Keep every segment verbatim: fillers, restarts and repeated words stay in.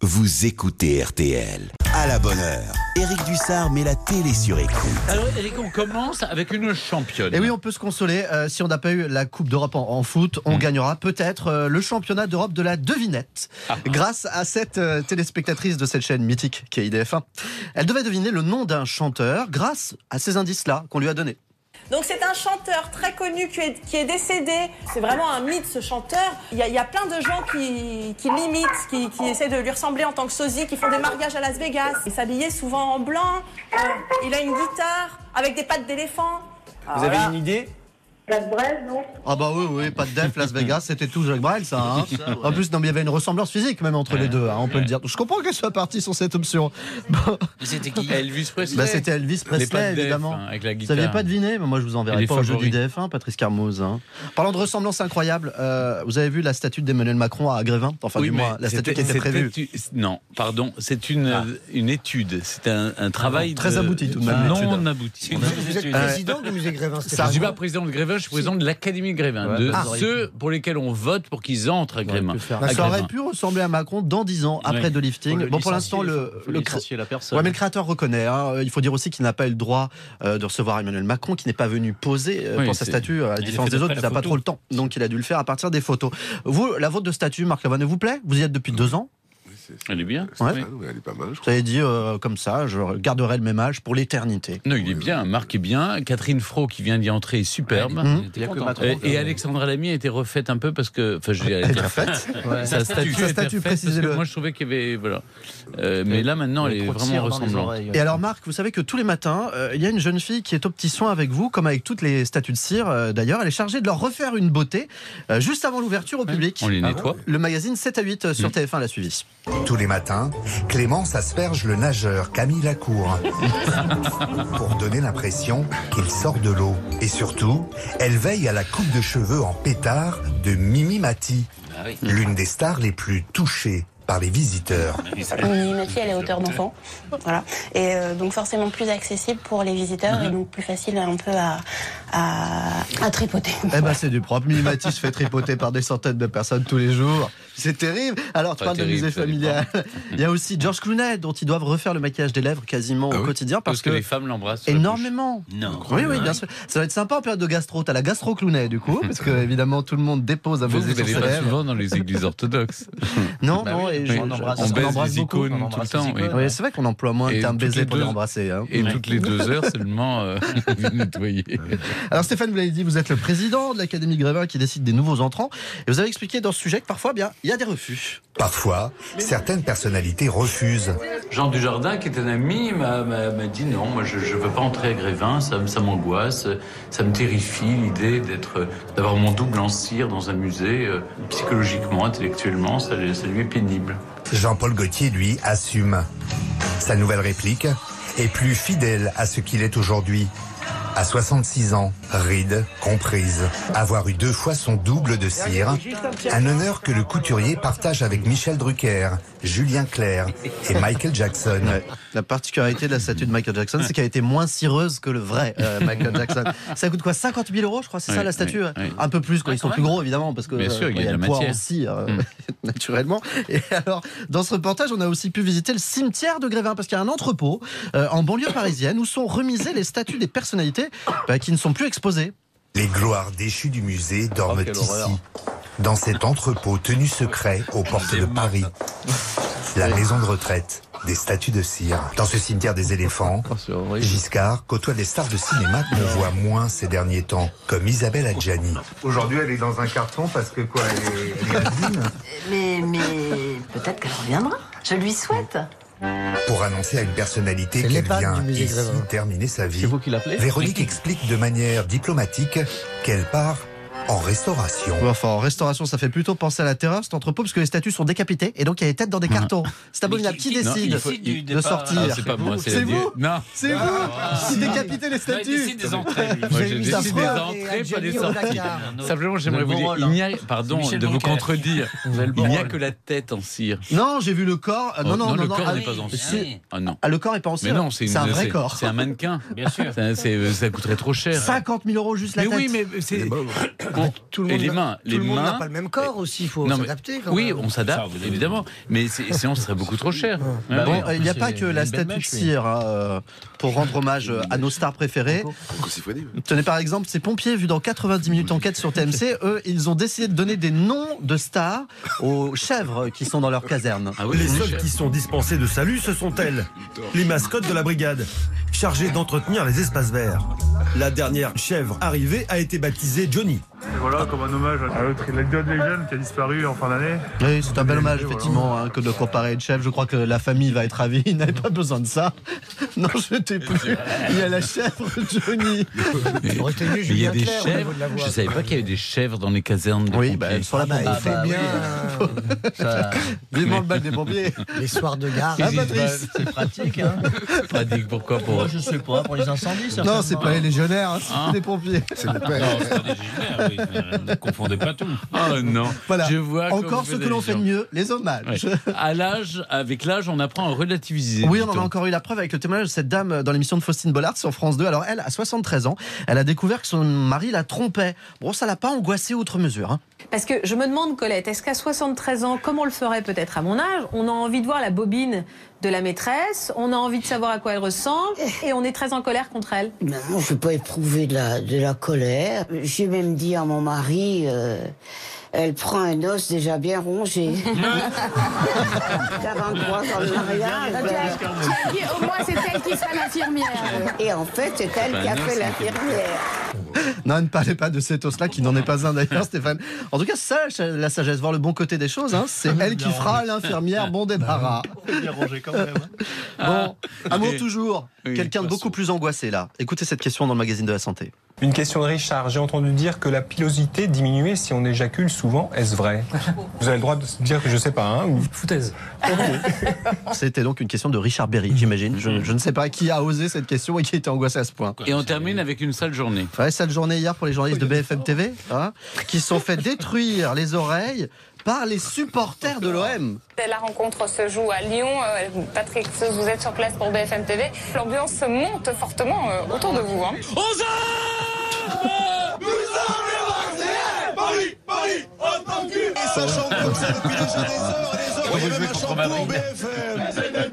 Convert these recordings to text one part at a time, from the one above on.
vous écoutez R T L. À la bonne heure, Éric Dussard met la télé sur écoute. Alors Éric, on commence avec une championne. Et oui, on peut se consoler. Euh, si on n'a pas eu la Coupe d'Europe en, en foot, on mmh. gagnera peut-être euh, le championnat d'Europe de la devinette. Ah. Grâce à cette euh, téléspectatrice de cette chaîne mythique qui est I D F un. Elle devait deviner le nom d'un chanteur grâce à ces indices-là qu'on lui a donnés. Donc c'est un chanteur très connu qui est, qui est décédé. C'est vraiment un mythe, ce chanteur. Il y a, il y a plein de gens qui, qui l'imitent, qui, qui essaient de lui ressembler en tant que sosie, qui font des mariages à Las Vegas. Il s'habillait souvent en blanc. Euh, il a une guitare avec des pattes d'éléphant. Vous avez une idée ? Jacques Brel, non ? Ah bah oui, oui, pas de def, Las Vegas, c'était tout Jacques Brel, ça. Hein. ça ouais. En plus, non, mais il y avait une ressemblance physique même entre ouais. les deux, hein, on peut ouais. le dire. Je comprends qu'elle soit partie sur cette option. Bon. C'était qui ? Elvis Presley. Bah, c'était Elvis Presley, évidemment. Def, hein, avec la guitare. Vous n'aviez pas deviné, mais moi je vous enverrai pas au jeu du D F un, Patrice Carmoz. Hein. Parlant de ressemblance incroyable, euh, vous avez vu la statue d'Emmanuel Macron à Grévin ? Enfin, oui, du moins, la statue qui était prévue. Non, pardon, c'est une, ah. une étude, c'est un, un travail. Très de... abouti tout de même. Non abouti. Vous êtes président du musée Grévin ? Je ne suis pas président de Grévin, je suis président de l'Académie Grévin, ouais, de ah, ceux pour lesquels on vote pour qu'ils entrent à Grévin. Ouais, ça aurait pu ressembler à Macron dans dix ans, après ouais. de lifting. Bon, pour l'instant, le, faut le, cré... la personne. Ouais, mais le créateur reconnaît. Hein. Il faut dire aussi qu'il n'a pas eu le droit euh, de recevoir Emmanuel Macron, qui n'est pas venu poser euh, oui, pour sa statue, à la différence des autres, il n'a pas trop le temps. Donc il a dû le faire à partir des photos. Vous, la vôtre de statue, Marc Lavoine, vous plaît ? Vous y êtes depuis deux ans ? Elle est bien. Ouais. Ouais, elle est pas mal. Je Vous avez dit euh, comme ça, je garderai le même âge pour l'éternité. Non, il est bien. Marc est bien. Catherine Fro qui vient d'y entrer est superbe. Ouais, mmh. il y a et, et Alexandra Lamy a été refaite un peu parce que, enfin, je elle été refaite. Ouais. Sa statue, sa statue précisément. Moi, je trouvais qu'il y avait, voilà. Euh, mais là, maintenant, elle est vraiment ressemblante. Et alors, Marc, vous savez que tous les matins, euh, il y a une jeune fille qui est au petit soin avec vous, comme avec toutes les statues de cire. Euh, d'ailleurs, elle est chargée de leur refaire une beauté euh, juste avant l'ouverture au ouais. public. On les nettoie. Le magazine sept à huit sur mmh. T F un l'a suivi. Tous les matins, Clémence asperge le nageur Camille Lacour pour donner l'impression qu'il sort de l'eau. Et surtout, elle veille à la coupe de cheveux en pétard de Mimi Mati, ah oui. l'une des stars les plus touchées par les visiteurs. Mimi Mati, elle est auteure d'enfants, voilà, et euh, donc forcément plus accessible pour les visiteurs, mmh. et donc plus facile un peu à, à, à tripoter. Eh ben c'est du propre. Mimi Mati se fait tripoter par des centaines de personnes tous les jours. C'est terrible. Alors tu parles de musée familial. Il y a aussi George Clooney dont ils doivent refaire le maquillage des lèvres quasiment ah au oui. quotidien parce, parce que, que les femmes l'embrassent. Énormément. Non. Oui oui bien sûr. Ça va être sympa en période de gastro. T'as la gastro Clooney du coup parce que évidemment tout le monde dépose un baiser sur ses lèvres. Vous n'allez pas souvent dans les églises orthodoxes. Non bah non. Oui. Et je, on embrasse, on on embrasse les icônes beaucoup. tout le temps. Oui. Oui, c'est vrai qu'on emploie moins le terme baiser pour les embrasser. Hein. Et ouais. toutes les deux heures seulement euh, nettoyer. Alors Stéphane, vous l'avez dit, vous êtes le président de l'Académie Grévin qui décide des nouveaux entrants. Et vous avez expliqué dans ce sujet que parfois, bien, il y a des refus. Parfois, certaines personnalités refusent. Jean Dujardin, qui est un ami, m'a, m'a, m'a dit non, moi je ne veux pas entrer à Grévin, ça, ça m'angoisse, ça me terrifie l'idée d'être, d'avoir mon double en cire dans un musée. Euh, psychologiquement, intellectuellement, ça, ça lui est pénible. Jean-Paul Gaultier, lui, assume. Sa nouvelle réplique est plus fidèle à ce qu'il est aujourd'hui. À soixante-six ans, ride comprise. Avoir eu deux fois son double de cire, un honneur que le couturier partage avec Michel Drucker, Julien Clerc et Michael Jackson. Ouais. La particularité de la statue de Michael Jackson, c'est qu'elle était moins cireuse que le vrai euh, Michael Jackson. Ça coûte quoi, cinquante mille euros, je crois, c'est oui, ça la statue oui, oui. Un peu plus, quoi. Ils sont plus gros évidemment, parce que bien sûr, euh, il y a, y a le poids en cire, euh, mm. naturellement. Et alors, dans ce reportage, on a aussi pu visiter le cimetière de Grévin, parce qu'il y a un entrepôt euh, en banlieue parisienne où sont remisées les statues des personnalités bah, qui ne sont plus exposées. Les gloires déchues du musée dorment oh, ici, dans cet entrepôt tenu secret aux portes de Paris. La maison de retraite des statues de cire. Dans ce cimetière des éléphants, Giscard côtoie des stars de cinéma qu'on voit moins ces derniers temps, comme Isabelle Adjani. Aujourd'hui, elle est dans un carton parce que quoi, elle est, elle est asine. Mais, mais peut-être qu'elle reviendra. Je lui souhaite. Pour annoncer à une personnalité qu'elle vient ici terminer sa vie, Véronique explique de manière diplomatique qu'elle part en restauration. Bon, enfin, en restauration, ça fait plutôt penser à la terreur, cet entrepôt, parce que les statues sont décapitées et donc il y a des têtes dans des cartons. C'est abominable. Qui décide non, il de sortir ah, c'est pas moi, c'est, c'est vous. Non, c'est vous ah, qui décapitez les statues. Il décide des entrées. Moi, je décide des entrées, pas des sorties. Simplement, j'aimerais vous dire, il n'y a, pardon, de vous contredire, il n'y a que la tête en cire. Non, j'ai vu le corps. Non, non, non, le corps n'est pas en cire. Ah non. Le corps n'est pas en cire. Mais non, c'est un vrai corps. C'est un mannequin. Bien sûr. Ça coûterait trop cher. cinquante mille euros juste la tête. Mais oui, mais c'est On- Tout le et monde les n'a- mains, tout les le monde n'a mains- pas le même corps aussi, il faut Non, mais- s'adapter quand Oui, même. on s'adapte, évidemment. Mais c'est- sinon, ce serait beaucoup trop cher. Ah Bon, oui. euh, il n'y a pas que la statue de cire hein, euh, pour rendre hommage euh, à nos stars préférées. Tenez par exemple ces pompiers vus dans quatre-vingt-dix minutes enquête sur T M C. Eux, ils ont décidé de donner des noms de stars aux chèvres qui sont dans leur caserne. Ah oui, Les c'est seules cher. qui sont dispensées de salut, ce sont elles, les mascottes de la brigade, chargées d'entretenir les espaces verts. La dernière chèvre arrivée a été baptisée Johnny. Et voilà, comme un hommage à l'autre Idiot Legend qui a disparu en fin d'année. Oui, c'est un bel hommage effectivement hein, que de comparer une chèvre. Je crois que la famille va être ravie. Ils n'avaient pas besoin de ça. Non, je t'ai plus. Il y a la chèvre Johnny. Il aurait été mieux Mais il y a Julien des Clerc au niveau chèvres. de la voix. Je savais pas qu'il y avait des chèvres dans les casernes de Oui, pompiers. bah, elles sont là Ah pour bah, ça. il fait bien Ça... Vivement le bal des pompiers. les soirs de gare. Ah, Patrice. C'est pratique, hein. Pratique, pourquoi pour... Moi, je sais pas, pour les incendies, certainement. Non, c'est pas les légionnaires, hein, c'est Ah. les pompiers. C'est le père. Non, c'est pas des gilets, oui. Ne confondez pas tout. Oh non. Voilà. Je vois Encore qu'on ce fait que des l'on fait de gens. mieux, les hommages. Ouais. À l'âge, avec l'âge, on apprend à relativiser. Oui, on en dit-on. a encore eu la preuve avec le témoignage de cette dame dans l'émission de Faustine Bollard sur France deux. Alors elle, à soixante-treize ans, elle a découvert que son mari la trompait. Bon, ça l'a pas angoissée outre mesure. Hein. Parce que je me demande, Colette, est-ce qu'à soixante-treize ans, comme on le ferait peut-être à mon âge, on a envie de voir la bobine de la maîtresse, on a envie de savoir à quoi elle ressemble, et on est très en colère contre elle? Non, je n'ai pas éprouvé de la, de la colère. J'ai même dit à mon mari, euh, elle prend un os déjà bien rongé. quarante-trois ans de mariage. Tu as dit, au moins c'est elle qui sera l'infirmière. Et en fait, c'est elle qui a fait l'infirmière. Non, ne parlez pas de cet os-là, qui n'en est pas un d'ailleurs, Stéphane. En tout cas, ça, la sagesse, voir le bon côté des choses, hein, c'est elle qui fera l'infirmière bon débarras. Bien rangé quand même. Bon, amour toujours. Oui, Quelqu'un de beaucoup plus angoissé là. Écoutez cette question dans le magazine de la santé. Une question de Richard. J'ai entendu dire que la pilosité diminuait si on éjacule souvent. Est-ce vrai? Vous avez le droit de dire que je sais pas, hein ou... Foutaise. C'était donc une question de Richard Berry, j'imagine. Je, je ne sais pas qui a osé cette question et qui était angoissé à ce point. Et on termine avec une sale journée. Ouais, sale journée hier pour les journalistes de B F M T V, hein, qui se sont fait détruire les oreilles par les supporters de l'O M. La rencontre se joue à Lyon. Euh, Patrick, vous êtes sur place pour B F M T V. L'ambiance monte fortement euh, autour de vous. Hein. Ça chante comme ça depuis déjà des heures et des heures. Il y a même un champion B F M.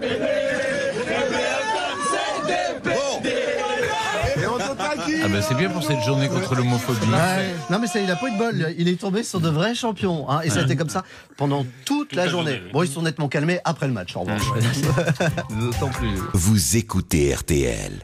Et on total qui Ah ben c'est bien pour cette journée contre l'homophobie. Ouais. Non mais ça, il a pas eu de bol. Il est tombé sur de vrais champions. Hein, et ça a été comme ça pendant toute la journée. Bon, ils sont nettement calmés après le match en revanche. D'autant plus. Vous écoutez R T L.